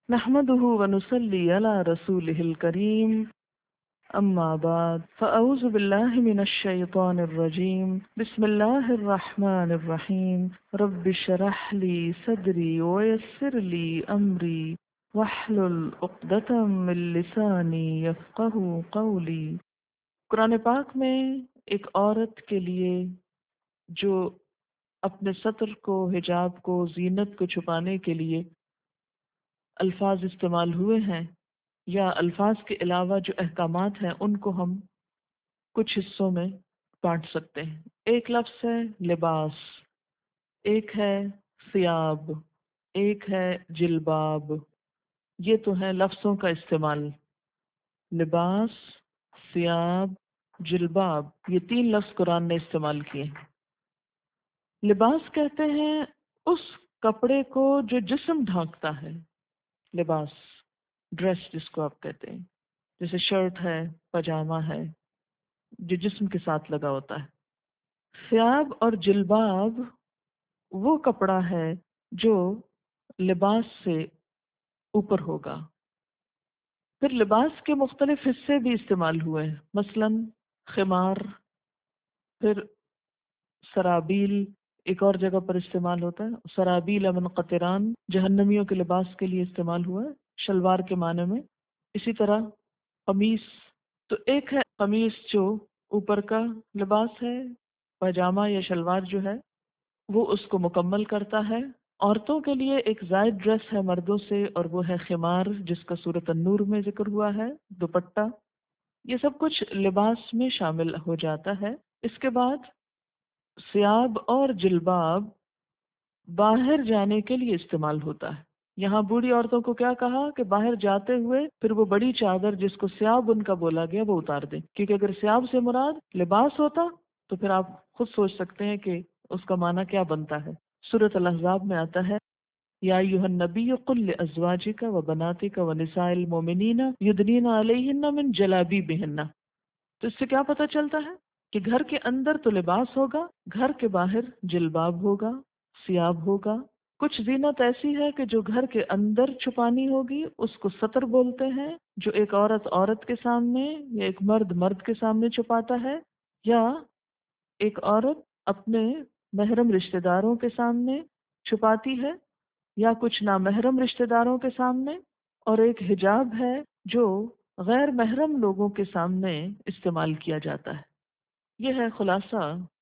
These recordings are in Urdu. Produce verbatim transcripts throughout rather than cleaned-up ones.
نحمده ونصلي على رسوله الكريم أما بعد فأعوذ بالله من الشيطان الرجيم بسم الله الرحمن الرحيم رب اشرح لي صدري ويسر لي أمري واحلل عقدة من لساني يفقهوا قولي۔ قرآن پاک میں ایک عورت کے لیے جو اپنے سطر کو، حجاب کو، زینت کو چھپانے کے لیے الفاظ استعمال ہوئے ہیں، یا الفاظ کے علاوہ جو احکامات ہیں ان کو ہم کچھ حصوں میں بانٹ سکتے ہیں۔ ایک لفظ ہے لباس، ایک ہے ثیاب، ایک ہے جلباب۔ یہ تو ہے لفظوں کا استعمال۔ لباس، ثیاب، جلباب، یہ تین لفظ قرآن نے استعمال کیے ہیں۔ لباس کہتے ہیں اس کپڑے کو جو جسم ڈھانکتا ہے، لباس، ڈریس جس کو آپ کہتے ہیں، جیسے شرٹ ہے، پاجامہ ہے، جو جسم کے ساتھ لگا ہوتا ہے۔ ثیاب اور جلباب وہ کپڑا ہے جو لباس سے اوپر ہوگا۔ پھر لباس کے مختلف حصے بھی استعمال ہوئے ہیں، مثلا خمار، پھر سرابیل ایک اور جگہ پر استعمال ہوتا ہے، سرابیل من قطران جہنمیوں کے لباس کے لیے استعمال ہوا ہے، شلوار کے معنی میں۔ اسی طرح قمیص، تو ایک ہے قمیص جو اوپر کا لباس ہے، پاجامہ یا شلوار جو ہے وہ اس کو مکمل کرتا ہے۔ عورتوں کے لیے ایک زائد ڈریس ہے مردوں سے، اور وہ ہے خمار جس کا سورۃ النور میں ذکر ہوا ہے، دوپٹہ۔ یہ سب کچھ لباس میں شامل ہو جاتا ہے۔ اس کے بعد ثیاب اور جلباب باہر جانے کے لیے استعمال ہوتا ہے۔ یہاں بوڑھی عورتوں کو کیا کہا کہ باہر جاتے ہوئے پھر وہ بڑی چادر جس کو ثیاب ان کا بولا گیا وہ اتار دیں، کیونکہ اگر ثیاب سے مراد لباس ہوتا تو پھر آپ خود سوچ سکتے ہیں کہ اس کا معنی کیا بنتا ہے۔ سورۃ الاحزاب میں آتا ہے یا ایھا النبی قل لازواجک وبناتک ونساء المؤمنین یدنین علیہن من جلابیبہن۔ تو اس سے کیا پتہ چلتا ہے کہ گھر کے اندر تو لباس ہوگا، گھر کے باہر جلباب ہوگا، ثیاب ہوگا۔ کچھ زینت ایسی ہے کہ جو گھر کے اندر چھپانی ہوگی، اس کو ستر بولتے ہیں، جو ایک عورت عورت کے سامنے یا ایک مرد مرد کے سامنے چھپاتا ہے، یا ایک عورت اپنے محرم رشتہ داروں کے سامنے چھپاتی ہے، یا کچھ نامحرم رشتہ داروں کے سامنے۔ اور ایک حجاب ہے جو غیر محرم لوگوں کے سامنے استعمال کیا جاتا ہے۔ یہ ہے خلاصہ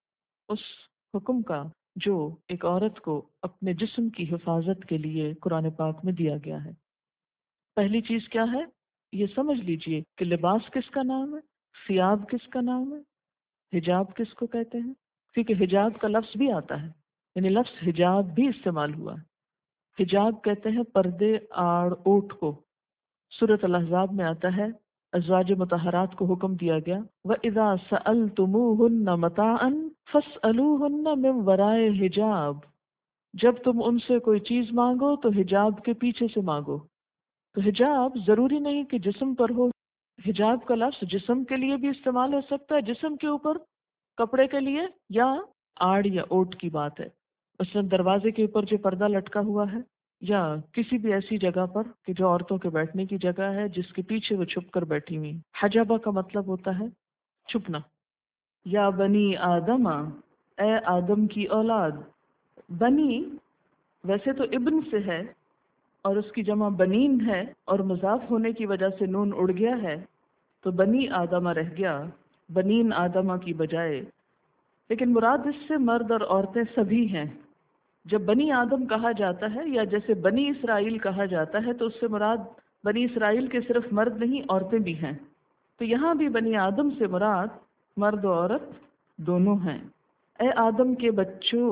اس حکم کا جو ایک عورت کو اپنے جسم کی حفاظت کے لیے قرآن پاک میں دیا گیا ہے۔ پہلی چیز کیا ہے، یہ سمجھ لیجئے کہ لباس کس کا نام ہے، ثیاب کس کا نام ہے، حجاب کس کو کہتے ہیں، کیونکہ حجاب کا لفظ بھی آتا ہے، یعنی لفظ حجاب بھی استعمال ہوا ہے۔ حجاب کہتے ہیں پردے، آڑ، اوٹ کو۔ سورۃ الاحزاب میں آتا ہے ازواج مطہرات کو حکم دیا گیا وَإِذَا سَأَلْتُمُوهُنَّ مَتَاعًا فَاسْأَلُوهُنَّ مِنْ وَرَاءِ حِجَاب۔ جب تم ان سے کوئی چیز مانگو تو حجاب کے پیچھے سے مانگو۔ تو حجاب ضروری نہیں کہ جسم پر ہو، حجاب کا لفظ جسم کے لیے بھی استعمال ہو سکتا ہے، جسم کے اوپر کپڑے کے لیے، یا آڑ یا اوٹ کی بات ہے، مثلا دروازے کے اوپر جو پردہ لٹکا ہوا ہے، یا کسی بھی ایسی جگہ پر کہ جو عورتوں کے بیٹھنے کی جگہ ہے جس کے پیچھے وہ چھپ کر بیٹھی ہوئی۔ حجابہ کا مطلب ہوتا ہے چھپنا۔ یا بنی آدم، اے آدم کی اولاد۔ بنی ویسے تو ابن سے ہے اور اس کی جمع بنین ہے، اور مضاف ہونے کی وجہ سے نون اڑ گیا ہے تو بنی آدمہ رہ گیا، بنین آدمہ کی بجائے۔ لیکن مراد اس سے مرد اور عورتیں سبھی ہیں۔ جب بنی آدم کہا جاتا ہے یا جیسے بنی اسرائیل کہا جاتا ہے تو اس سے مراد بنی اسرائیل کے صرف مرد نہیں، عورتیں بھی ہیں۔ تو یہاں بھی بنی آدم سے مراد مرد و عورت دونوں ہیں۔ اے آدم کے بچوں،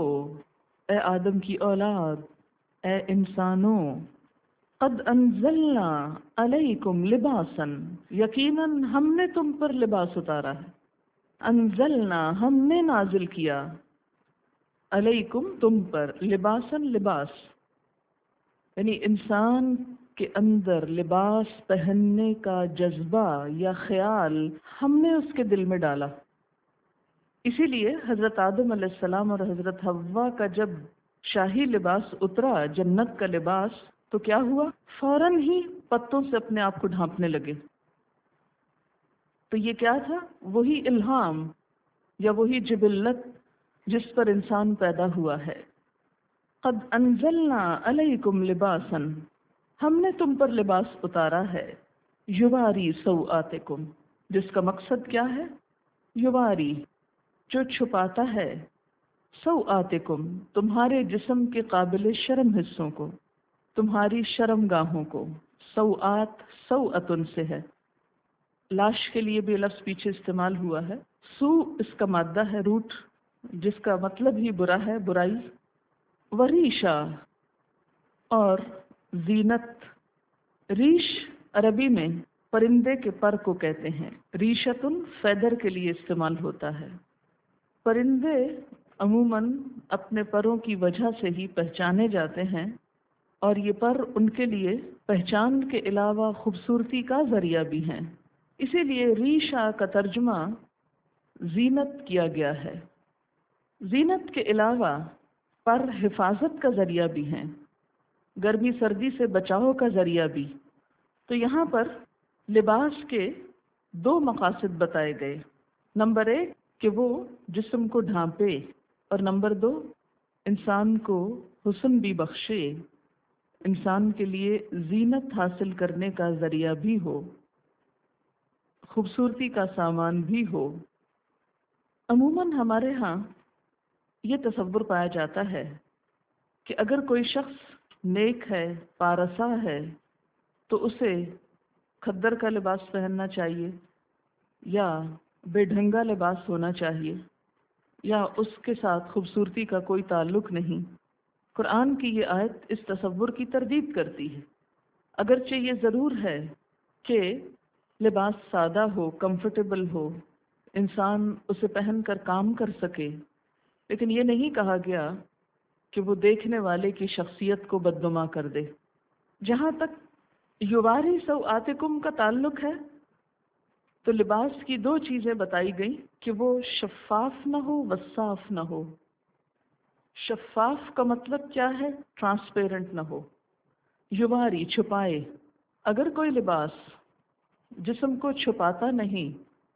اے آدم کی اولاد، اے انسانوں، قد انزلنا علیکم لباسا، یقیناً ہم نے تم پر لباس اتارا ہے۔ انزلنا ہم نے نازل کیا، علیکم تم پر، لباسن لباس، یعنی انسان کے اندر لباس پہننے کا جذبہ یا خیال ہم نے اس کے دل میں ڈالا۔ اسی لیے حضرت آدم علیہ السلام اور حضرت حوا کا جب شاہی لباس اترا، جنت کا لباس، تو کیا ہوا؟ فوراً ہی پتوں سے اپنے آپ کو ڈھانپنے لگے۔ تو یہ کیا تھا؟ وہی الہام یا وہی جبلت جس پر انسان پیدا ہوا ہے۔ قد انزلنا علیکم لباسا، ہم نے تم پر لباس اتارا ہے، یواری سوآتکم، جس کا مقصد کیا ہے؟ یواری، جو چھپاتا ہے، سوآتکم، تمہارے جسم کے قابل شرم حصوں کو، تمہاری شرم گاہوں کو۔ سوآت سوأتن سے ہے، لاش کے لیے بھی لفظ پیچھے استعمال ہوا ہے۔ سو اس کا مادہ ہے، روٹ، جس کا مطلب ہی برا ہے، برائی۔ وریشا، اور زینت۔ ریش عربی میں پرندے کے پر کو کہتے ہیں، ریشتن فیدر کے لیے استعمال ہوتا ہے۔ پرندے عموماً اپنے پروں کی وجہ سے ہی پہچانے جاتے ہیں، اور یہ پر ان کے لیے پہچان کے علاوہ خوبصورتی کا ذریعہ بھی ہیں۔ اسی لیے ریشا کا ترجمہ زینت کیا گیا ہے۔ زینت کے علاوہ پر حفاظت کا ذریعہ بھی ہیں، گرمی سردی سے بچاؤ کا ذریعہ بھی۔ تو یہاں پر لباس کے دو مقاصد بتائے گئے، نمبر ایک کہ وہ جسم کو ڈھانپے، اور نمبر دو انسان کو حسن بھی بخشے، انسان کے لیے زینت حاصل کرنے کا ذریعہ بھی ہو، خوبصورتی کا سامان بھی ہو۔ عموماً ہمارے ہاں یہ تصور پایا جاتا ہے کہ اگر کوئی شخص نیک ہے، پارسا ہے، تو اسے کھدر کا لباس پہننا چاہیے، یا بے ڈھنگا لباس ہونا چاہیے، یا اس کے ساتھ خوبصورتی کا کوئی تعلق نہیں۔ قرآن کی یہ آیت اس تصور کی تردید کرتی ہے۔ اگرچہ یہ ضرور ہے کہ لباس سادہ ہو، کمفرٹیبل ہو، انسان اسے پہن کر کام کر سکے، لیکن یہ نہیں کہا گیا کہ وہ دیکھنے والے کی شخصیت کو بدنما کر دے۔ جہاں تک یواری سوآتکم کا تعلق ہے، تو لباس کی دو چیزیں بتائی گئیں کہ وہ شفاف نہ ہو، وصاف نہ ہو۔ شفاف کا مطلب کیا ہے؟ ٹرانسپیرنٹ نہ ہو۔ یواری، چھپائے۔ اگر کوئی لباس جسم کو چھپاتا نہیں،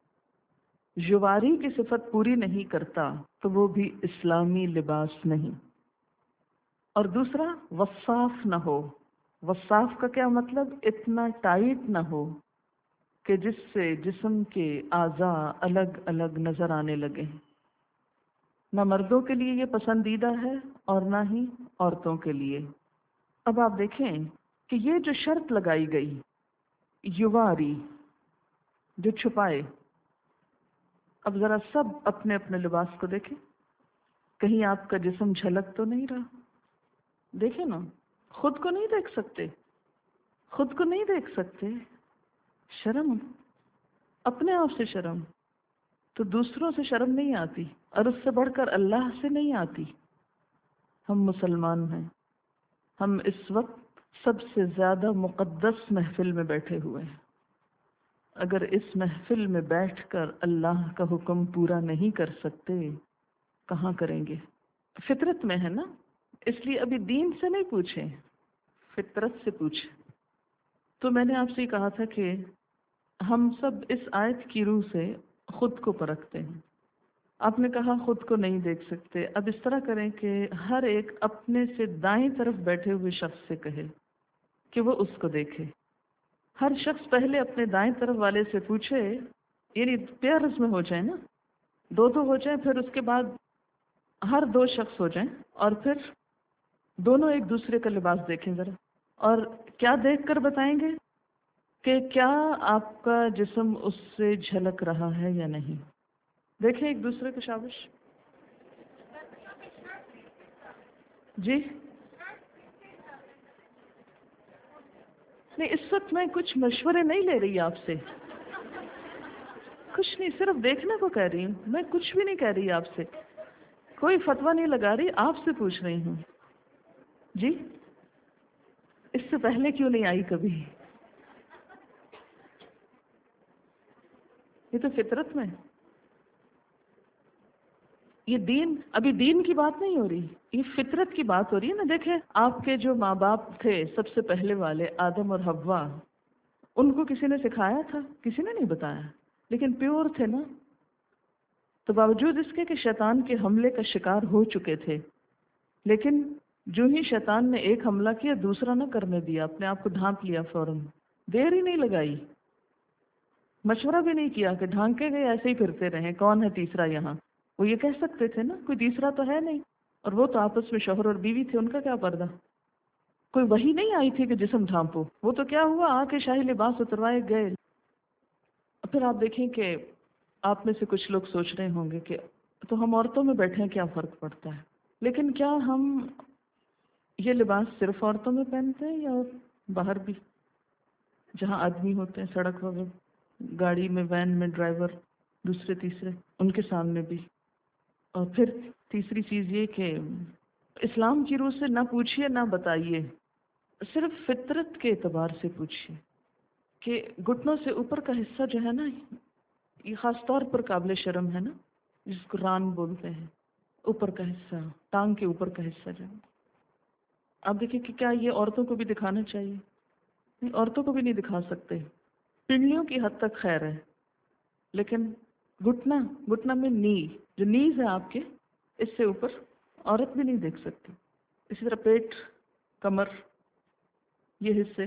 یواری کی صفت پوری نہیں کرتا، تو وہ بھی اسلامی لباس نہیں۔ اور دوسرا وصاف نہ ہو۔ وصاف کا کیا مطلب؟ اتنا ٹائٹ نہ ہو کہ جس سے جسم کے اعضاء الگ الگ نظر آنے لگے۔ نہ مردوں کے لیے یہ پسندیدہ ہے اور نہ ہی عورتوں کے لیے۔ اب آپ دیکھیں کہ یہ جو شرط لگائی گئی، یواری، جو چھپائے، اب ذرا سب اپنے اپنے لباس کو دیکھیں، کہیں آپ کا جسم جھلک تو نہیں رہا؟ دیکھیں نا، خود کو نہیں دیکھ سکتے، خود کو نہیں دیکھ سکتے، شرم، اپنے آپ سے شرم، تو دوسروں سے شرم نہیں آتی، اور اس سے بڑھ کر اللہ سے نہیں آتی۔ ہم مسلمان ہیں، ہم اس وقت سب سے زیادہ مقدس محفل میں بیٹھے ہوئے ہیں۔ اگر اس محفل میں بیٹھ کر اللہ کا حکم پورا نہیں کر سکتے، کہاں کریں گے؟ فطرت میں ہے نا، اس لیے ابھی دین سے نہیں پوچھیں، فطرت سے پوچھیں۔ تو میں نے آپ سے کہا تھا کہ ہم سب اس آیت کی روح سے خود کو پرکھتے ہیں۔ آپ نے کہا خود کو نہیں دیکھ سکتے، اب اس طرح کریں کہ ہر ایک اپنے سے دائیں طرف بیٹھے ہوئے شخص سے کہے کہ وہ اس کو دیکھے۔ ہر شخص پہلے اپنے دائیں طرف والے سے پوچھے، یعنی پیئرز میں ہو جائیں نا، دو دو ہو جائیں، پھر اس کے بعد ہر دو شخص ہو جائیں، اور پھر دونوں ایک دوسرے کا لباس دیکھیں ذرا، اور کیا دیکھ کر بتائیں گے کہ کیا آپ کا جسم اس سے جھلک رہا ہے یا نہیں۔ دیکھیں ایک دوسرے کو، شابش جی۔ نہیں، اس وقت میں کچھ مشورے نہیں لے رہی آپ سے، کچھ نہیں، صرف دیکھنے کو کہہ رہی ہوں، میں کچھ بھی نہیں کہہ رہی آپ سے، کوئی فتویٰ نہیں لگا رہی، آپ سے پوچھ رہی ہوں جی۔ اس سے پہلے کیوں نہیں آئی کبھی؟ یہ تو فطرت میں۔ یہ دین، ابھی دین کی بات نہیں ہو رہی، یہ فطرت کی بات ہو رہی ہے نا. دیکھیں آپ کے جو ماں باپ تھے سب سے پہلے والے آدم اور حوا، ان کو کسی نے سکھایا تھا؟ کسی نے نہیں بتایا، لیکن پیور تھے نا. تو باوجود اس کے کہ شیطان کے حملے کا شکار ہو چکے تھے، لیکن جو ہی شیطان نے ایک حملہ کیا دوسرا نہ کرنے دیا، اپنے آپ کو ڈھانپ لیا فوراً، دیر ہی نہیں لگائی، مشورہ بھی نہیں کیا کہ ڈھانکے گئے ایسے ہی پھرتے رہیں کون ہے تیسرا یہاں. وہ یہ کہہ سکتے تھے نا کوئی تیسرا تو ہے نہیں، اور وہ تو آپس میں شوہر اور بیوی تھے، ان کا کیا پردہ. کوئی وحی نہیں آئی تھی کہ جسم ڈھانپو. وہ تو کیا ہوا، آ کے شاہی لباس اتروائے گئے. پھر آپ دیکھیں کہ آپ میں سے کچھ لوگ سوچ رہے ہوں گے کہ تو ہم عورتوں میں بیٹھے ہیں کیا فرق پڑتا ہے، لیکن کیا ہم یہ لباس صرف عورتوں میں پہنتے ہیں یا باہر بھی، جہاں آدمی ہوتے ہیں سڑک وغیرہ، گاڑی میں، وین میں، ڈرائیور دوسرے تیسرے، ان کے سامنے بھی. اور پھر تیسری چیز یہ کہ اسلام کی روح سے نہ پوچھیے نہ بتائیے، صرف فطرت کے اعتبار سے پوچھیے کہ گھٹنوں سے اوپر کا حصہ جو ہے نا، یہ خاص طور پر قابل شرم ہے نا، جس کو ران بولتے ہیں، اوپر کا حصہ، ٹانگ کے اوپر کا حصہ جو ہے. آپ دیکھیں کہ کیا یہ عورتوں کو بھی دکھانا چاہیے؟ نہیں، عورتوں کو بھی نہیں دکھا سکتے. پنڈلیوں کی حد تک خیر ہے، لیکن گھٹنا، گھٹنا میں نی، جو نیز ہے آپ کے، اس سے اوپر عورت بھی نہیں دیکھ سکتی. اسی طرح پیٹ، کمر، یہ حصے.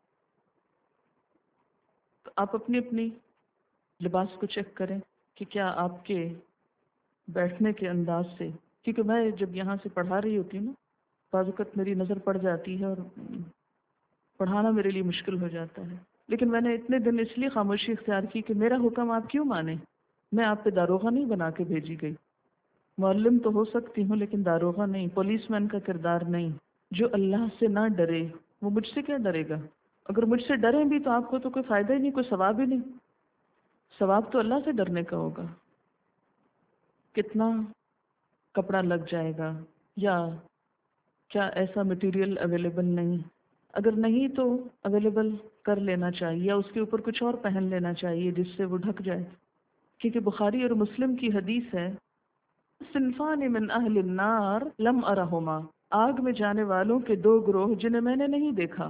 تو آپ اپنی اپنی لباس کو چیک کریں کہ کیا آپ کے بیٹھنے کے انداز سے، کیونکہ میں جب یہاں سے پڑھا رہی ہوتی ہوں نا، بعض اوقات میری نظر پڑ جاتی ہے اور پڑھانا میرے لیے مشکل ہو جاتا ہے. لیکن میں نے اتنے دن اس لیے خاموشی اختیار کی کہ میرا حکم آپ کیوں مانیں. میں آپ پہ داروغہ نہیں بنا کے بھیجی گئی. معلم تو ہو سکتی ہوں لیکن داروغہ نہیں، پولیس مین کا کردار نہیں. جو اللہ سے نہ ڈرے وہ مجھ سے کیا ڈرے گا؟ اگر مجھ سے ڈریں بھی تو آپ کو تو کوئی فائدہ ہی نہیں، کوئی ثواب ہی نہیں. ثواب تو اللہ سے ڈرنے کا ہوگا. کتنا کپڑا لگ جائے گا، یا کیا ایسا مٹیریل اویلیبل نہیں، اگر نہیں تو اویلیبل کر لینا چاہیے، یا اس کے اوپر کچھ اور پہن لینا چاہیے جس سے وہ ڈھک جائے. کیونکہ بخاری اور مسلم کی حدیث ہے، صنفان من اہل النار لم ارہما، آگ میں جانے والوں کے دو گروہ جنہیں میں نے نہیں دیکھا.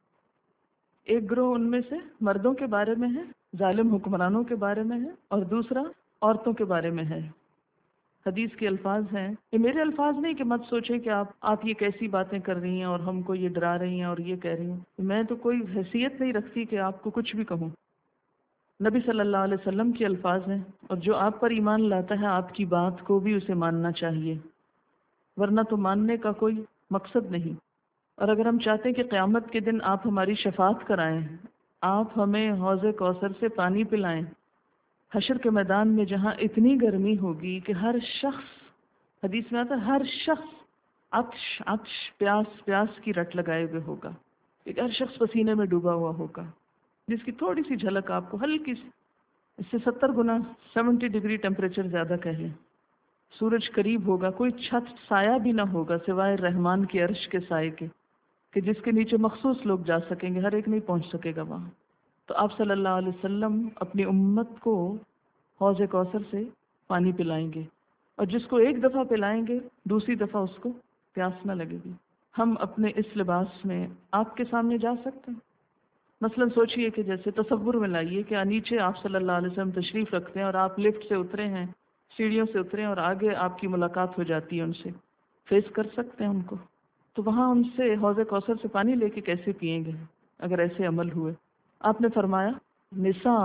ایک گروہ ان میں سے مردوں کے بارے میں ہے، ظالم حکمرانوں کے بارے میں ہے، اور دوسرا عورتوں کے بارے میں ہے. حدیث کے الفاظ ہیں، یہ میرے الفاظ نہیں کہ مت سوچیں کہ آپ آپ یہ کیسی باتیں کر رہی ہیں اور ہم کو یہ ڈرا رہی ہیں اور یہ کہہ رہی ہیں. میں تو کوئی حیثیت نہیں رکھتی کہ آپ کو کچھ بھی کہوں. نبی صلی اللہ علیہ وسلم کے الفاظ ہیں، اور جو آپ پر ایمان لاتا ہے آپ کی بات کو بھی اسے ماننا چاہیے، ورنہ تو ماننے کا کوئی مقصد نہیں. اور اگر ہم چاہتے ہیں کہ قیامت کے دن آپ ہماری شفاعت کرائیں، آپ ہمیں حوض کوثر سے پانی پلائیں، حشر کے میدان میں جہاں اتنی گرمی ہوگی کہ ہر شخص، حدیث میں آتا ہے ہر شخص عطش عطش پیاس پیاس کی رٹ لگائے ہوئے ہوگا، کہ ہر شخص پسینے میں ڈوبا ہوا ہوگا، جس کی تھوڑی سی جھلک آپ کو ہلکی سی، اس سے ستر گنا سیونٹی ڈگری ٹیمپریچر زیادہ کہہ لیں. سورج قریب ہوگا، کوئی چھت سایہ بھی نہ ہوگا سوائے رحمان کے عرش کے سائے کے، کہ جس کے نیچے مخصوص لوگ جا سکیں گے، ہر ایک نہیں پہنچ سکے گا وہاں. تو آپ صلی اللہ علیہ وسلم اپنی امت کو حوض کوثر سے پانی پلائیں گے، اور جس کو ایک دفعہ پلائیں گے دوسری دفعہ اس کو پیاس نہ لگے گی. ہم اپنے اس لباس میں آپ کے سامنے جا سکتے ہیں؟ مثلا سوچئے کہ جیسے تصور میں لائیے کہ نیچے آپ صلی اللہ علیہ وسلم تشریف رکھتے ہیں اور آپ لفٹ سے اترے ہیں، سیڑھیوں سے اترے ہیں، اور آگے آپ کی ملاقات ہو جاتی ہے ان سے، فیس کر سکتے ہیں ان کو؟ تو وہاں ان سے حوض کوثر سے پانی لے کے کیسے پئیں گے اگر ایسے عمل ہوئے؟ آپ نے فرمایا نساء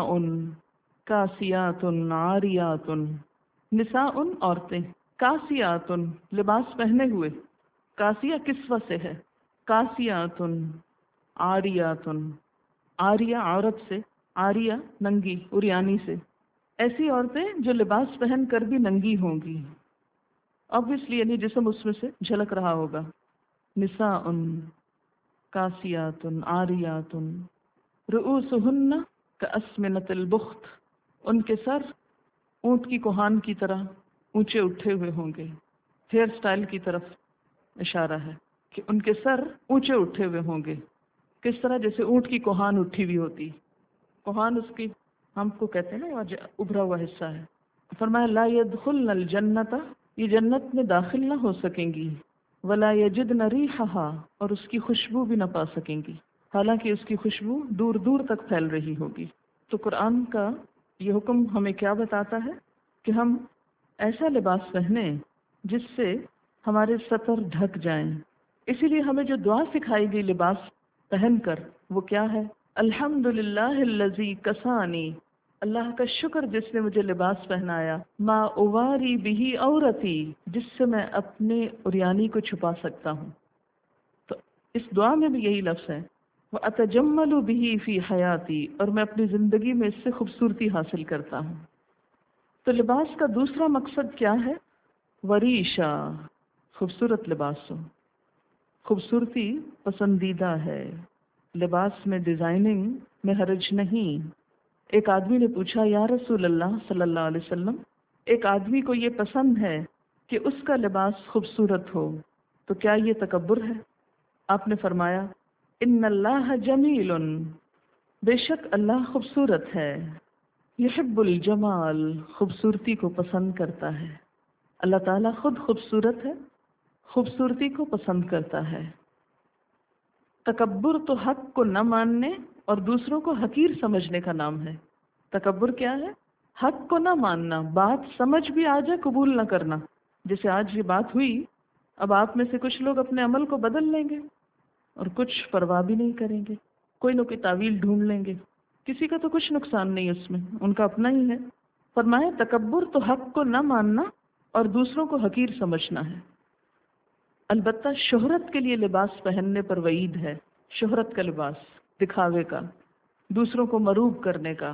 کاسیات عاریات، نساء عورتیں، کاسیات لباس پہنے ہوئے، کاسیہ کسوہ سے ہے، کاسیات عاریات، عاریہ عورت سے، عاریہ ننگی، عریانی سے، ایسی عورتیں جو لباس پہن کر بھی ننگی ہوں گی، obviously یعنی جسم اس میں سے جھلک رہا ہوگا. نساء کاسیات عاریات رؤوسہن کاسمنۃ البخت، ان کے سر اونٹ کی کوہان کی طرح اونچے اٹھے ہوئے ہوں گے. ہیئر سٹائل کی طرف اشارہ ہے کہ ان کے سر اونچے اٹھے ہوئے ہوں گے. کس طرح؟ جیسے اونٹ کی کوہان اٹھی ہوئی ہوتی، کوہان اس کی ہم کو کہتے ہیں نا ابھرا ہوا حصہ ہے. فرمایا لا يدخلن الجنت یہ جنت میں داخل نہ ہو سکیں گی، ولا یجدن ریحھا، اور اس کی خوشبو بھی نہ پا سکیں گی، حالانکہ اس کی خوشبو دور دور تک پھیل رہی ہوگی۔ تو قرآن کا یہ حکم ہمیں کیا بتاتا ہے کہ ہم ایسا لباس پہنیں جس سے ہمارے سطر ڈھک جائیں۔ اسی لیے ہمیں جو دعا سکھائی گئی لباس پہن کر وہ کیا ہے؟ الحمدللہ الذی کسانی، اللہ کا شکر جس نے مجھے لباس پہنایا، ما اواری بہی عورتی، جس سے میں اپنے عریانی کو چھپا سکتا ہوں۔ تو اس دعا میں بھی یہی لفظ ہے، وَأَتَجَمَّلُ بِهِ فِي حَيَاتِي، اور میں اپنی زندگی میں اس سے خوبصورتی حاصل کرتا ہوں۔ تو لباس کا دوسرا مقصد کیا ہے؟ وریشا، خوبصورت لباس ہو، خوبصورتی پسندیدہ ہے، لباس میں ڈیزائننگ میں حرج نہیں۔ ایک آدمی نے پوچھا، یا رسول اللہ صلی اللہ علیہ وسلم، ایک آدمی کو یہ پسند ہے کہ اس کا لباس خوبصورت ہو، تو کیا یہ تکبر ہے؟ آپ نے فرمایا، ان اللہ جمیل، بے شک اللہ خوبصورت ہے، یحب الجمال، خوبصورتی کو پسند کرتا ہے۔ اللہ تعالیٰ خود خوبصورت ہے، خوبصورتی کو پسند کرتا ہے۔ تکبر تو حق کو نہ ماننے اور دوسروں کو حقیر سمجھنے کا نام ہے۔ تکبر کیا ہے؟ حق کو نہ ماننا، بات سمجھ بھی آ جائے قبول نہ کرنا۔ جیسے آج یہ بات ہوئی، اب آپ میں سے کچھ لوگ اپنے عمل کو بدل لیں گے اور کچھ پرواہ بھی نہیں کریں گے، کوئی نہ کوئی تعویل ڈھونڈ لیں گے، کسی کا تو کچھ نقصان نہیں اس میں، ان کا اپنا ہی ہے۔ فرمایا تکبر تو حق کو نہ ماننا اور دوسروں کو حقیر سمجھنا ہے۔ البتہ شہرت کے لیے لباس پہننے پر وعید ہے، شہرت کا لباس، دکھاوے کا، دوسروں کو مروب کرنے کا۔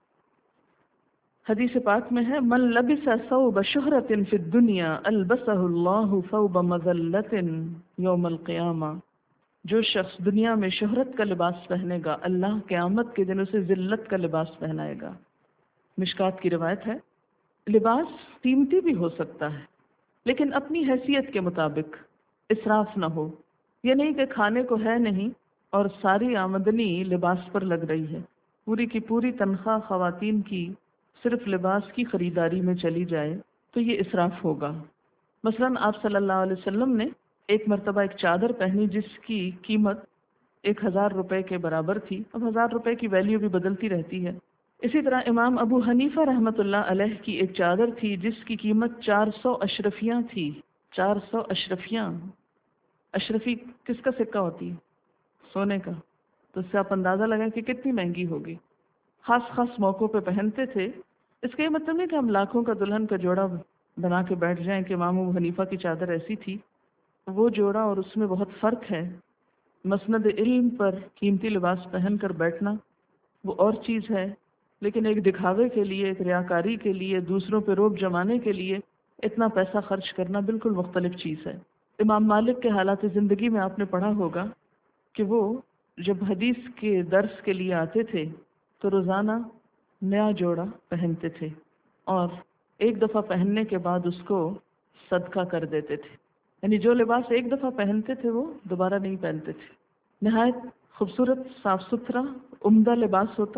حدیث پاک میں ہے، من لبس ثوب شہرت فی الدنیا البسہ اللہ ثوب مذلت یوم القیامہ، جو شخص دنیا میں شہرت کا لباس پہنے گا، اللہ قیامت کے دن اسے ذلت کا لباس پہنائے گا۔ مشکات کی روایت ہے، لباس قیمتی بھی ہو سکتا ہے لیکن اپنی حیثیت کے مطابق، اسراف نہ ہو۔ یہ نہیں کہ کھانے کو ہے نہیں اور ساری آمدنی لباس پر لگ رہی ہے، پوری کی پوری تنخواہ خواتین کی صرف لباس کی خریداری میں چلی جائے تو یہ اسراف ہوگا۔ مثلا آپ صلی اللہ علیہ وسلم نے ایک مرتبہ ایک چادر پہنی جس کی قیمت ایک ہزار روپے کے برابر تھی۔ اب ہزار روپے کی ویلیو بھی بدلتی رہتی ہے۔ اسی طرح امام ابو حنیفہ رحمۃ اللہ علیہ کی ایک چادر تھی جس کی قیمت چار سو اشرفیاں تھی۔ چار سو اشرفیاں، اشرفی کس کا سکہ ہوتی ہے؟ سونے کا۔ تو اس سے آپ اندازہ لگائیں کہ کتنی مہنگی ہوگی۔ خاص خاص موقعوں پہ پہنتے تھے۔ اس کا یہ مطلب نہیں کہ ہم لاکھوں کا دلہن کا جوڑا بنا کے بیٹھ جائیں کہ امام ابو حنیفہ کی چادر ایسی تھی۔ وہ جوڑا اور اس میں بہت فرق ہے۔ مسند علم پر قیمتی لباس پہن کر بیٹھنا وہ اور چیز ہے، لیکن ایک دکھاوے کے لیے، ایک ریاکاری کے لیے، دوسروں پہ روب جمانے کے لیے اتنا پیسہ خرچ کرنا بالکل مختلف چیز ہے۔ امام مالک کے حالات زندگی میں آپ نے پڑھا ہوگا کہ وہ جب حدیث کے درس کے لیے آتے تھے تو روزانہ نیا جوڑا پہنتے تھے اور ایک دفعہ پہننے کے بعد اس کو صدقہ کر دیتے تھے۔ یعنی جو لباس ایک دفعہ پہنتے تھے وہ دوبارہ نہیں پہنتے تھے۔ نہایت خوبصورت، صاف ستھرا، عمدہ لباس ہوتا۔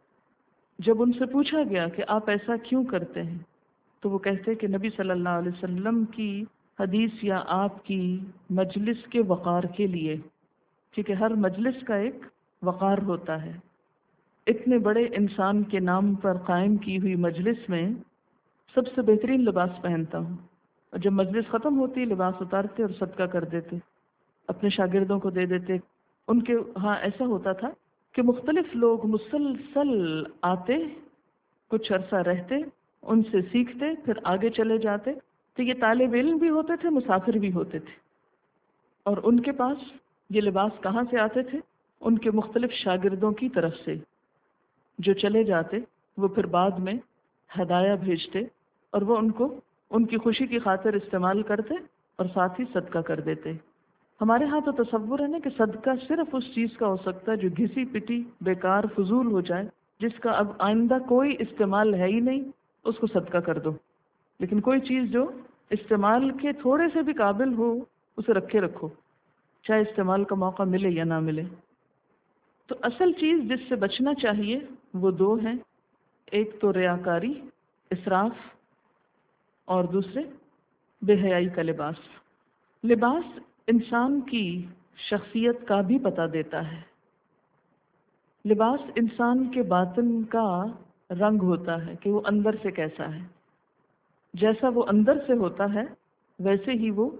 جب ان سے پوچھا گیا کہ آپ ایسا کیوں کرتے ہیں تو وہ کہتے کہ نبی صلی اللہ علیہ وسلم کی حدیث یا آپ کی مجلس کے وقار کے لیے، کیونکہ ہر مجلس کا ایک وقار ہوتا ہے۔ اتنے بڑے انسان کے نام پر قائم کی ہوئی مجلس میں سب سے بہترین لباس پہنتا ہوں، اور جب مجلس ختم ہوتی لباس اتارتے اور صدقہ کر دیتے، اپنے شاگردوں کو دے دیتے۔ ان کے ہاں ایسا ہوتا تھا کہ مختلف لوگ مسلسل آتے، کچھ عرصہ رہتے، ان سے سیکھتے، پھر آگے چلے جاتے۔ تو یہ طالب علم بھی ہوتے تھے، مسافر بھی ہوتے تھے، اور ان کے پاس یہ لباس کہاں سے آتے تھے؟ ان کے مختلف شاگردوں کی طرف سے، جو چلے جاتے وہ پھر بعد میں ہدایہ بھیجتے اور وہ ان کو ان کی خوشی کی خاطر استعمال کرتے اور ساتھ ہی صدقہ کر دیتے۔ ہمارے ہاں تو تصور ہے نا کہ صدقہ صرف اس چیز کا ہو سکتا ہے جو گھسی پٹی، بیکار، فضول ہو جائے، جس کا اب آئندہ کوئی استعمال ہے ہی نہیں، اس کو صدقہ کر دو۔ لیکن کوئی چیز جو استعمال کے تھوڑے سے بھی قابل ہو اسے رکھے رکھو، چاہے استعمال کا موقع ملے یا نہ ملے۔ تو اصل چیز جس سے بچنا چاہیے وہ دو ہیں، ایک تو ریاکاری، اسراف، اور دوسرے بے حیائی کا لباس۔ لباس انسان کی شخصیت کا بھی پتہ دیتا ہے۔ لباس انسان کے باطن کا رنگ ہوتا ہے کہ وہ اندر سے کیسا ہے۔ جیسا وہ اندر سے ہوتا ہے ویسے ہی وہ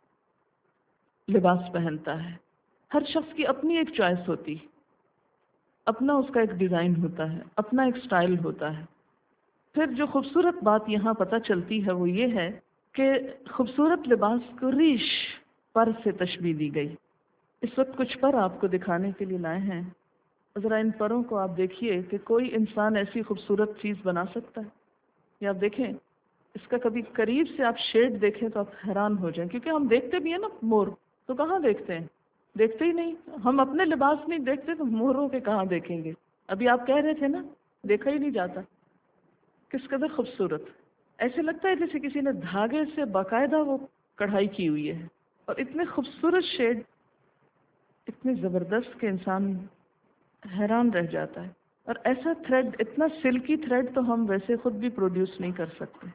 لباس پہنتا ہے۔ ہر شخص کی اپنی ایک چوائس ہوتی، اپنا اس کا ایک ڈیزائن ہوتا ہے، اپنا ایک سٹائل ہوتا ہے۔ پھر جو خوبصورت بات یہاں پتہ چلتی ہے وہ یہ ہے کہ خوبصورت لباس کو ریش پر سے تشبیہ دی گئی۔ اس وقت کچھ پر آپ کو دکھانے کے لیے لائے ہیں، ذرا ان پروں کو آپ دیکھیے کہ کوئی انسان ایسی خوبصورت چیز بنا سکتا ہے؟ یا آپ دیکھیں اس کا کبھی قریب سے آپ شیڈ دیکھیں تو آپ حیران ہو جائیں، کیونکہ ہم دیکھتے بھی ہیں نا مور، تو کہاں دیکھتے ہیں؟ دیکھتے ہی نہیں۔ ہم اپنے لباس نہیں دیکھتے تو موروں کے کہاں دیکھیں گے؟ ابھی آپ کہہ رہے تھے نا، دیکھا ہی نہیں جاتا۔ کس قدر خوبصورت، ایسے لگتا ہے جیسے کسی نے دھاگے سے باقاعدہ وہ کڑھائی کی ہوئی ہے، اور اتنے خوبصورت شیڈ، اتنے زبردست کہ انسان حیران رہ جاتا ہے۔ اور ایسا تھریڈ، اتنا سلکی تھریڈ تو ہم ویسے خود بھی پروڈیوس نہیں کر سکتے،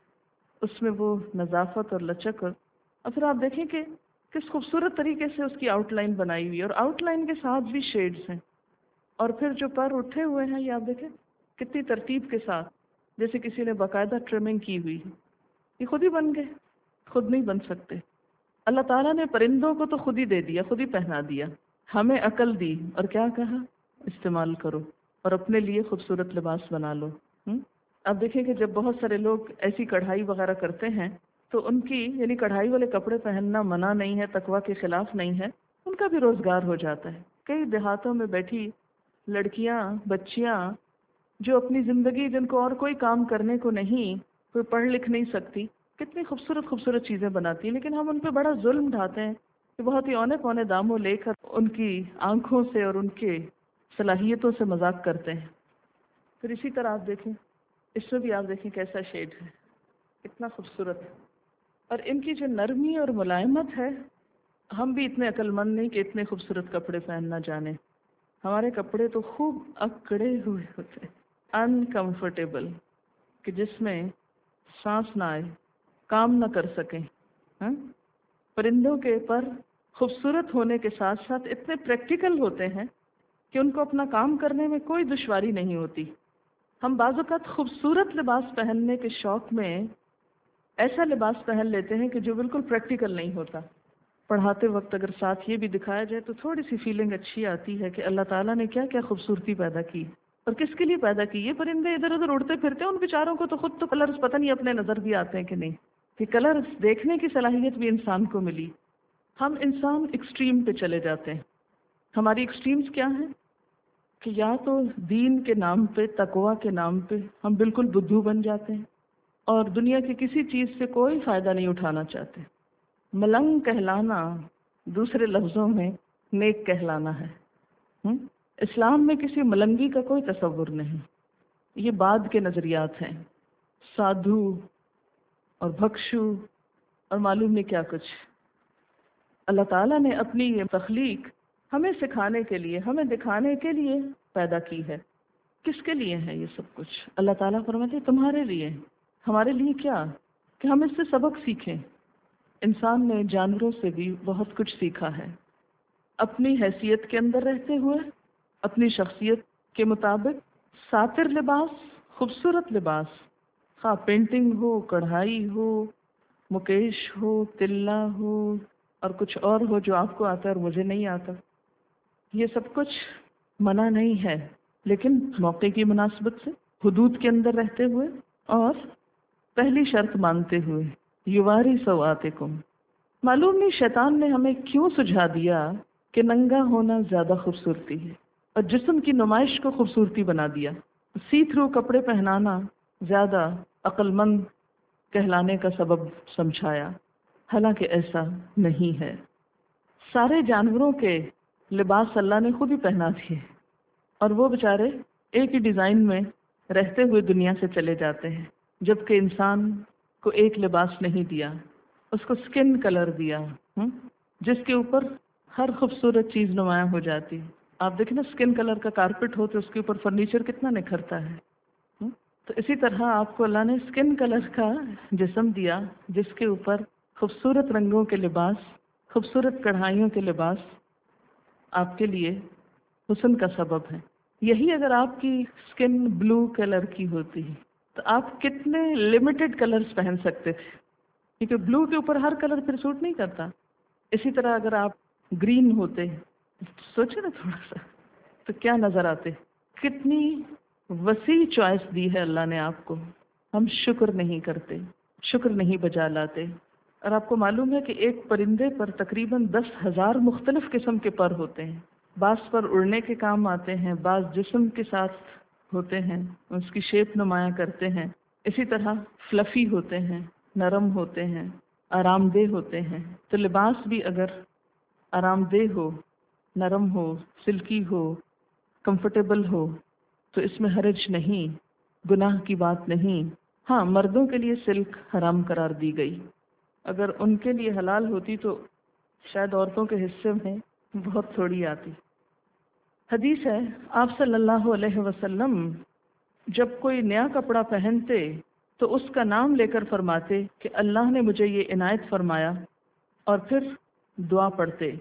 اس میں وہ نظافت اور لچک۔ اور پھر آپ دیکھیں کہ کس خوبصورت طریقے سے اس کی آؤٹ لائن بنائی ہوئی ہے، اور آؤٹ لائن کے ساتھ بھی شیڈز ہیں۔ اور پھر جو پر اٹھے ہوئے ہیں یہ آپ دیکھیں کتنی ترتیب کے ساتھ، جیسے کسی نے باقاعدہ ٹرمنگ کی ہوئی ہے۔ یہ خود ہی بن گئے، خود نہیں بن سکتے۔ اللہ تعالیٰ نے پرندوں کو تو خود ہی دے دیا، خود ہی پہنا دیا، ہمیں عقل دی اور کیا کہا؟ استعمال کرو اور اپنے لیے خوبصورت لباس بنا لو۔ ہم؟ اب دیکھیں کہ جب بہت سارے لوگ ایسی کڑھائی وغیرہ کرتے ہیں تو ان کی، یعنی کڑھائی والے کپڑے پہننا منع نہیں ہے، تقویٰ کے خلاف نہیں ہے، ان کا بھی روزگار ہو جاتا ہے۔ کئی دیہاتوں میں بیٹھی لڑکیاں، بچیاں جو اپنی زندگی، جن کو اور کوئی کام کرنے کو نہیں، کوئی پڑھ لکھ نہیں سکتی، کتنی خوبصورت خوبصورت چیزیں بناتی ہیں، لیکن ہم ان پہ بڑا ظلم ڈھاتے ہیں کہ بہت ہی اونے پونے داموں لے کر ان کی آنکھوں سے اور ان کے صلاحیتوں سے مذاق کرتے ہیں۔ پھر اسی طرح آپ دیکھیں، اس میں بھی آپ دیکھیں کیسا شیڈ ہے، اتنا خوبصورت۔ اور ان کی جو نرمی اور ملائمت ہے، ہم بھی اتنے عقل مند نہیں کہ اتنے خوبصورت کپڑے پہننا جانیں۔ ہمارے کپڑے تو خوب اکڑے ہوئے ہوتے ہیں، انکمفرٹیبل، کہ جس میں سانس نہ آئے، کام نہ کر سکیں۔ ہاں؟ پرندوں کے پر خوبصورت ہونے کے ساتھ ساتھ اتنے پریکٹیکل ہوتے ہیں کہ ان کو اپنا کام کرنے میں کوئی دشواری نہیں ہوتی۔ ہم بعض اوقات خوبصورت لباس پہننے کے شوق میں ایسا لباس پہن لیتے ہیں کہ جو بالکل پریکٹیکل نہیں ہوتا۔ پڑھاتے وقت اگر ساتھ یہ بھی دکھایا جائے تو تھوڑی سی فیلنگ اچھی آتی ہے کہ اللہ تعالیٰ نے کیا کیا خوبصورتی پیدا کی اور کس کے لیے پیدا کی۔ یہ پرندے ادھر ادھر اڑتے پھرتے ہیں، ان بیچاروں کو تو خود تو کلرز پتہ نہیں اپنے نظر بھی آتے ہیں کہ نہیں، کہ کلرز دیکھنے کی صلاحیت بھی انسان کو ملی۔ ہم انسان ایکسٹریم پہ چلے جاتے ہیں۔ ہماری ایکسٹریمز کیا ہیں کہ یا تو دین کے نام پہ، تقویٰ کے نام پہ ہم بالکل بدھو بن جاتے ہیں اور دنیا کی کسی چیز سے کوئی فائدہ نہیں اٹھانا چاہتے۔ ملنگ کہلانا دوسرے لفظوں میں نیک کہلانا ہے۔ ہم؟ اسلام میں کسی ملنگی کا کوئی تصور نہیں، یہ بعد کے نظریات ہیں، سادھو اور بھکشو اور معلوم نہیں کیا کچھ۔ اللہ تعالیٰ نے اپنی یہ تخلیق ہمیں سکھانے کے لیے، ہمیں دکھانے کے لیے پیدا کی ہے۔ کس کے لیے ہے یہ سب کچھ؟ اللہ تعالیٰ فرماتے ہیں تمہارے لیے۔ ہمارے لیے کیا؟ کہ ہم اس سے سبق سیکھیں۔ انسان نے جانوروں سے بھی بہت کچھ سیکھا ہے، اپنی حیثیت کے اندر رہتے ہوئے، اپنی شخصیت کے مطابق ساتر لباس، خوبصورت لباس، خواہ پینٹنگ ہو، کڑھائی ہو، مکیش ہو، تلہ ہو اور کچھ اور ہو جو آپ کو آتا ہے اور مجھے نہیں آتا، یہ سب کچھ منع نہیں ہے، لیکن موقع کی مناسبت سے، حدود کے اندر رہتے ہوئے اور پہلی شرط مانتے ہوئے، یواری سوآتکم۔ معلوم نہیں شیطان نے ہمیں کیوں سجھا دیا کہ ننگا ہونا زیادہ خوبصورتی ہے اور جسم کی نمائش کو خوبصورتی بنا دیا، سی تھرو کپڑے پہنانا زیادہ عقل مند کہلانے کا سبب سمجھایا، حالانکہ ایسا نہیں ہے۔ سارے جانوروں کے لباس اللہ نے خود ہی پہنا دیے اور وہ بیچارے ایک ہی ڈیزائن میں رہتے ہوئے دنیا سے چلے جاتے ہیں، جبکہ انسان کو ایک لباس نہیں دیا، اس کو سکن کلر دیا، جس کے اوپر ہر خوبصورت چیز نمایاں ہو جاتی۔ آپ دیکھیں نا، سکن کلر کا کارپٹ ہو تو اس کے اوپر فرنیچر کتنا نکھرتا ہے۔ تو اسی طرح آپ کو اللہ نے اسکن کلر کا جسم دیا جس کے اوپر خوبصورت رنگوں کے لباس، خوبصورت کڑھائیوں کے لباس آپ کے لیے حسن کا سبب ہے۔ یہی اگر آپ کی اسکن بلو کلر کی ہوتی تو آپ کتنے لمیٹڈ کلرز پہن سکتے تھے، کیونکہ بلو کے اوپر ہر کلر پھر سوٹ نہیں کرتا۔ اسی طرح اگر آپ گرین ہوتے، سوچے نا تھوڑا سا، تو کیا نظر آتے۔ کتنی وسیع چوائس دی ہے اللہ نے آپ کو، ہم شکر نہیں کرتے، شکر نہیں بجا لاتے۔ اور آپ کو معلوم ہے کہ ایک پرندے پر تقریباً دس ہزار مختلف قسم کے پر ہوتے ہیں۔ بعض پر اڑنے کے کام آتے ہیں، بعض جسم کے ساتھ ہوتے ہیں، اس کی شیپ نمایاں کرتے ہیں۔ اسی طرح فلفی ہوتے ہیں، نرم ہوتے ہیں، آرام دہ ہوتے ہیں۔ تو لباس بھی اگر آرام دہ ہو، نرم ہو، سلکی ہو، کمفرٹیبل ہو تو اس میں حرج نہیں، گناہ کی بات نہیں۔ ہاں، مردوں کے لیے سلک حرام قرار دی گئی، اگر ان کے لیے حلال ہوتی تو شاید عورتوں کے حصے میں بہت تھوڑی آتی۔ حدیث ہے آپ صلی اللہ علیہ وسلم جب کوئی نیا کپڑا پہنتے تو اس کا نام لے کر فرماتے کہ اللہ نے مجھے یہ عنایت فرمایا، اور پھر دعا پڑھتے،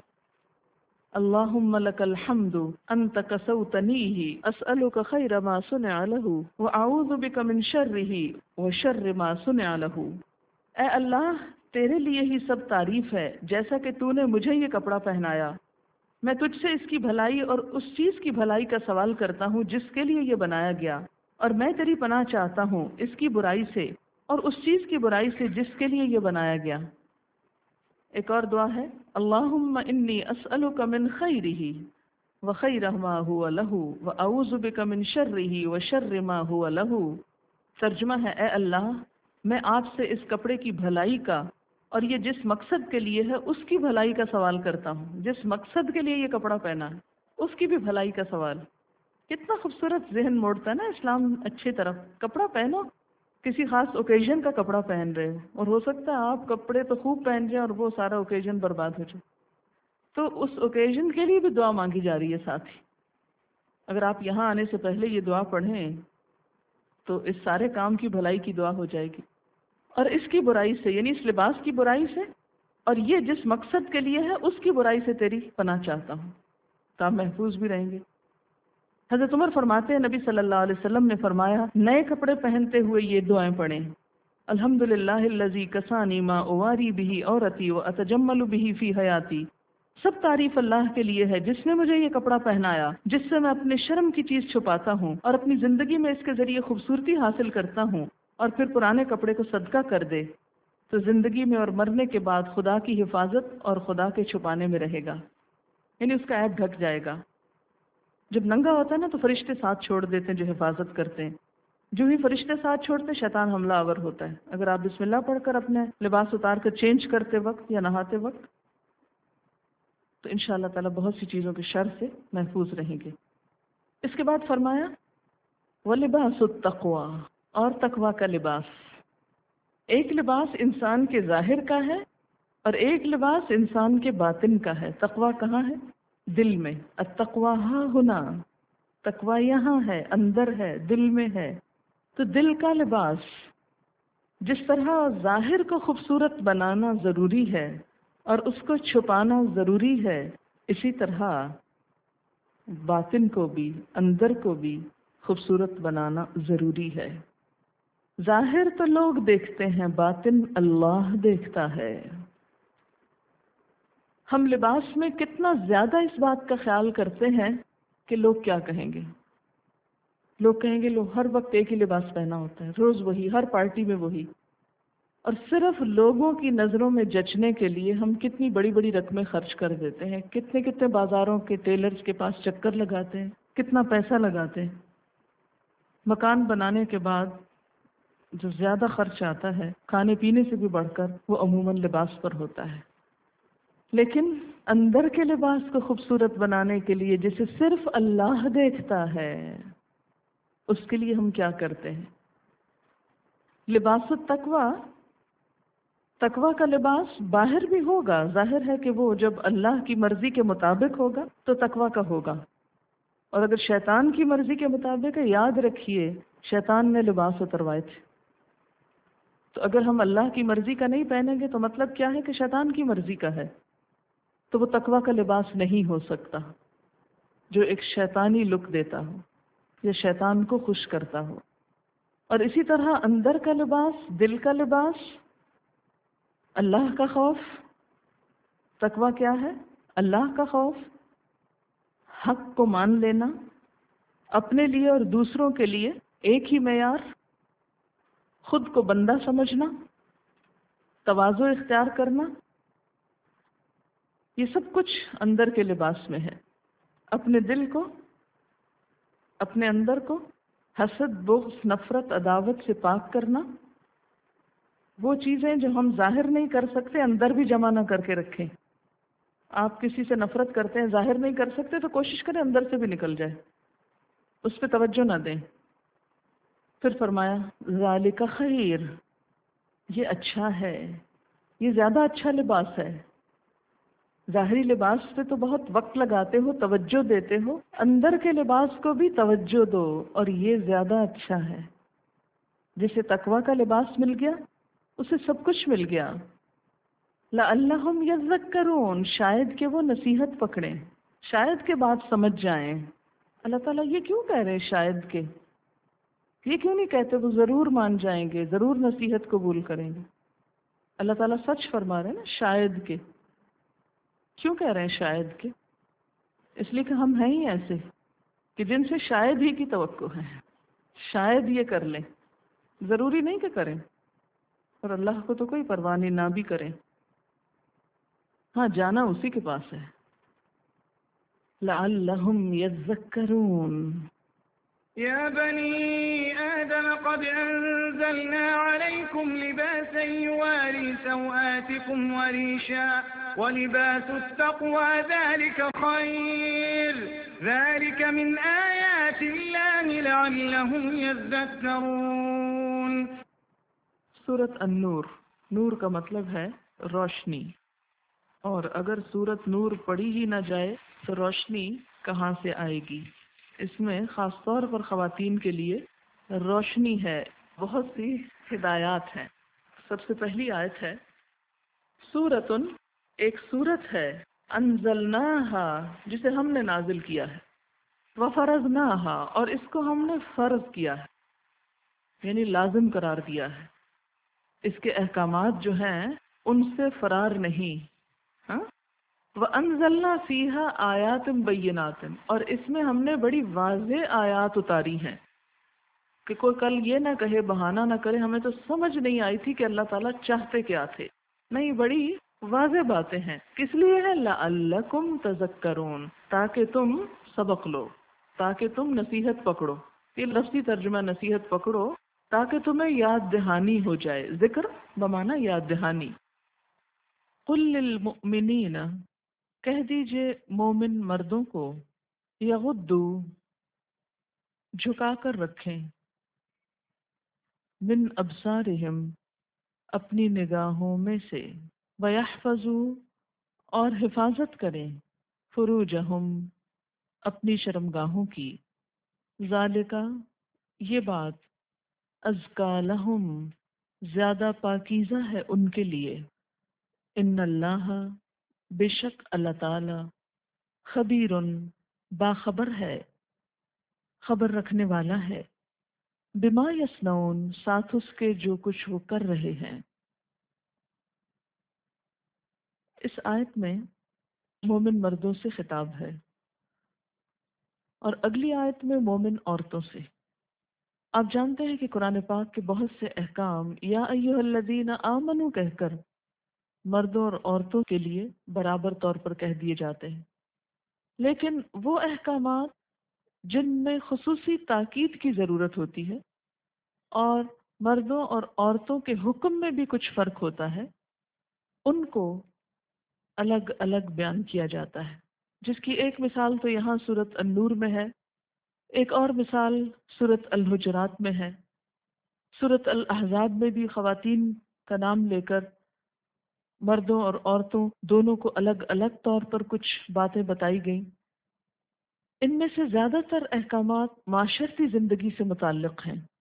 اللہم لک الحمد انت کسوتنیہ اسألک خیر ما صنع لہ واعوذ بک من شرہ وشر ما صنع لہ۔ اے اللہ، تیرے لیے ہی سب تعریف ہے، جیسا کہ تو نے مجھے یہ کپڑا پہنایا، میں تجھ سے اس کی بھلائی اور اس چیز کی بھلائی کا سوال کرتا ہوں جس کے لیے یہ بنایا گیا، اور میں تیری پناہ چاہتا ہوں اس کی برائی سے اور اس چیز کی برائی سے جس کے لیے یہ بنایا گیا۔ ایک اور دعا ہے، اللہم انی اسألک من خیرہ وخیر ما ہوا لہ واعوذ بک من شرہ وشر ما ہوا لہ۔ ترجمہ ہے، اے اللہ، میں آپ سے اس کپڑے کی بھلائی کا اور یہ جس مقصد کے لیے ہے اس کی بھلائی کا سوال کرتا ہوں۔ جس مقصد کے لیے یہ کپڑا پہنا ہے اس کی بھی بھلائی کا سوال۔ کتنا خوبصورت ذہن موڑتا ہے نا اسلام اچھی طرف۔ کپڑا پہنو، کسی خاص اوکیزن کا کپڑا پہن رہے ہو، اور ہو سکتا ہے آپ کپڑے تو خوب پہن جائیں اور وہ سارا اوکیزن برباد ہو جائے، تو اس اوکیزن کے لیے بھی دعا مانگی جا رہی ہے ساتھ ہی۔ اگر آپ یہاں آنے سے پہلے یہ دعا پڑھیں تو اس سارے کام کی بھلائی کی دعا ہو جائے گی، اور اس کی برائی سے، یعنی اس لباس کی برائی سے، اور یہ جس مقصد کے لیے ہے اس کی برائی سے تیری پناہ چاہتا ہوں، تو آپ محفوظ بھی رہیں گے۔ حضرت عمر فرماتے ہیں نبی صلی اللہ علیہ وسلم نے فرمایا، نئے کپڑے پہنتے ہوئے یہ دعائیں پڑھیں، الحمدللہ الذی کسانی ما اواری بہ عورتی واتجمل بہ فی حیاتی۔ سب تعریف اللہ کے لیے ہے جس نے مجھے یہ کپڑا پہنایا جس سے میں اپنے شرم کی چیز چھپاتا ہوں اور اپنی زندگی میں اس کے ذریعے خوبصورتی حاصل کرتا ہوں، اور پھر پرانے کپڑے کو صدقہ کر دے تو زندگی میں اور مرنے کے بعد خدا کی حفاظت اور خدا کے چھپانے میں رہے گا، یعنی اس کا عیب ڈھک جائے گا۔ جب ننگا ہوتا ہے نا تو فرشتے ساتھ چھوڑ دیتے ہیں جو حفاظت کرتے ہیں، جو ہی فرشتے ساتھ چھوڑتے شیطان حملہ آور ہوتا ہے۔ اگر آپ بسم اللہ پڑھ کر اپنے لباس اتار کر چینج کرتے وقت یا نہاتے وقت تو انشاءاللہ تعالیٰ بہت سی چیزوں کے شر سے محفوظ رہیں گے۔ اس کے بعد فرمایا وَلِبَاسُ التَّقْوَى، اور تقوی کا لباس۔ ایک لباس انسان کے ظاہر کا ہے اور ایک لباس انسان کے باطن کا ہے۔ تقوی کہاں ہے؟ دل میں۔ التقویٰ ہاں ہنا، تقوی یہاں ہے، اندر ہے، دل میں ہے۔ تو دل کا لباس، جس طرح ظاہر کو خوبصورت بنانا ضروری ہے اور اس کو چھپانا ضروری ہے، اسی طرح باطن کو بھی، اندر کو بھی خوبصورت بنانا ضروری ہے۔ ظاہر تو لوگ دیکھتے ہیں، باطن اللہ دیکھتا ہے۔ ہم لباس میں کتنا زیادہ اس بات کا خیال کرتے ہیں کہ لوگ کیا کہیں گے۔ لوگ کہیں گے، لوگ ہر وقت ایک ہی لباس پہنا ہوتا ہے، روز وہی، ہر پارٹی میں وہی، اور صرف لوگوں کی نظروں میں جچنے کے لیے ہم کتنی بڑی بڑی رقمیں خرچ کر دیتے ہیں، کتنے کتنے بازاروں کے ٹیلرز کے پاس چکر لگاتے ہیں، کتنا پیسہ لگاتے ہیں۔ مکان بنانے کے بعد جو زیادہ خرچ آتا ہے کھانے پینے سے بھی بڑھ کر وہ عموماً لباس پر ہوتا ہے، لیکن اندر کے لباس کو خوبصورت بنانے کے لیے جسے صرف اللہ دیکھتا ہے، اس کے لیے ہم کیا کرتے ہیں؟ لباس التقوی، تقوی کا لباس باہر بھی ہوگا، ظاہر ہے کہ وہ جب اللہ کی مرضی کے مطابق ہوگا تو تقوی کا ہوگا، اور اگر شیطان کی مرضی کے مطابق ہے، یاد رکھیے شیطان نے لباس اتروائے تھے، تو اگر ہم اللہ کی مرضی کا نہیں پہنیں گے تو مطلب کیا ہے کہ شیطان کی مرضی کا ہے، تو وہ تقوی کا لباس نہیں ہو سکتا جو ایک شیطانی لک دیتا ہو یا شیطان کو خوش کرتا ہو۔ اور اسی طرح اندر کا لباس، دل کا لباس، اللہ کا خوف۔ تقوی کیا ہے؟ اللہ کا خوف، حق کو مان لینا، اپنے لیے اور دوسروں کے لیے ایک ہی معیار، خود کو بندہ سمجھنا، تواضع اختیار کرنا، یہ سب کچھ اندر کے لباس میں ہے۔ اپنے دل کو، اپنے اندر کو حسد، بغض، نفرت، عداوت سے پاک کرنا، وہ چیزیں جو ہم ظاہر نہیں کر سکتے اندر بھی جمع نہ کر کے رکھیں۔ آپ کسی سے نفرت کرتے ہیں، ظاہر نہیں کر سکتے تو کوشش کریں اندر سے بھی نکل جائے، اس پہ توجہ نہ دیں۔ پھر فرمایا ذالک خیر، یہ اچھا ہے، یہ زیادہ اچھا لباس ہے۔ ظاہری لباس پہ تو بہت وقت لگاتے ہو، توجہ دیتے ہو، اندر کے لباس کو بھی توجہ دو، اور یہ زیادہ اچھا ہے۔ جسے تقوی کا لباس مل گیا اسے سب کچھ مل گیا۔ لعلہم یذکرون، شاید کہ وہ نصیحت پکڑیں، شاید کہ بات سمجھ جائیں۔ اللہ تعالیٰ یہ کیوں کہہ رہے ہیں شاید کہ؟ یہ کیوں نہیں کہتے وہ ضرور مان جائیں گے، ضرور نصیحت قبول کریں گے؟ اللہ تعالیٰ سچ فرما رہے ہیں نا، شاید کہ۔ کیوں کہہ رہے ہیں شاید کہ؟ اس لیے کہ ہم ہیں ہی ایسے کہ جن سے شاید ہی کی توقع ہے، شاید یہ کر لیں، ضروری نہیں کہ کریں، اور اللہ کو تو کوئی پرواہ نہیں، نہ بھی کریں، ہاں جانا اسی کے پاس ہے۔ لعلہم یذکرون۔ يا بني آدم قد أنزلنا عليكم لباسا يواري سوآتكم وريشا ولباس التقوى ذلك خير ذلك من آيات الله لعلهم يذكرون۔ سورۃ النور، نور کا مطلب ہے روشنی، اور اگر سورۃ نور پڑھی ہی نہ جائے تو روشنی کہاں سے آئے گی؟ اس میں خاص طور پر خواتین کے لیے روشنی ہے، بہت سی ہدایات ہیں۔ سب سے پہلی آیت ہے سورۃن، ایک سورت ہے، انزلناہا، جسے ہم نے نازل کیا ہے، وفرضناہا، اور اس کو ہم نے فرض کیا ہے، یعنی لازم قرار دیا ہے۔ اس کے احکامات جو ہیں ان سے فرار نہیں، ہاں؟ وَأَنزَلْنَا فِيهَا آيَاتٍ بَيِّنَاتٍ، اور اس میں ہم نے بڑی واضح آیات اتاری ہیں کہ کوئی کل یہ نہ کہے، بہانہ نہ کرے ہمیں تو سمجھ نہیں آئی تھی کہ اللہ تعالیٰ چاہتے کیا تھے۔ نہیں، بڑی واضح باتیں ہیں۔ کس لیے ہے؟ لَعَلَّكُمْ تَذَكَّرُونَ، تاکہ تم سبق لو، تاکہ تم نصیحت پکڑو۔ یہ لفظی ترجمہ نصیحت پکڑو، تاکہ تمہیں یاد دہانی ہو جائے۔ ذکر بمعنی یاد دہانی۔ قُل لِّلْمُؤْمِنِينَ، کہہ دیجئے مومن مردوں کو، یغضوا، جھکا کر رکھیں، من ابصارہم، اپنی نگاہوں میں سے، ویحفظوا، اور حفاظت کریں، فروجہم، اپنی شرمگاہوں کی، ذالکا، یہ بات، ازکا لہم، زیادہ پاکیزہ ہے ان کے لیے، ان اللہ، بے شک اللہ تعالی، خبیر، باخبر ہے، خبر رکھنے والا ہے، بما یصنعون، ساتھ اس کے جو کچھ وہ کر رہے ہیں۔ اس آیت میں مومن مردوں سے خطاب ہے، اور اگلی آیت میں مومن عورتوں سے۔ آپ جانتے ہیں کہ قرآن پاک کے بہت سے احکام یا ایھا الذین آمنوا کہہ کر مردوں اور عورتوں کے لیے برابر طور پر کہہ دیے جاتے ہیں، لیکن وہ احکامات جن میں خصوصی تاکید کی ضرورت ہوتی ہے اور مردوں اور عورتوں کے حکم میں بھی کچھ فرق ہوتا ہے، ان کو الگ الگ بیان کیا جاتا ہے، جس کی ایک مثال تو یہاں سورۃ النور میں ہے، ایک اور مثال سورۃ الحجرات میں ہے۔ سورۃ الاحزاب میں بھی خواتین کا نام لے کر مردوں اور عورتوں دونوں کو الگ الگ طور پر کچھ باتیں بتائی گئیں۔ ان میں سے زیادہ تر احکامات معاشرتی زندگی سے متعلق ہیں۔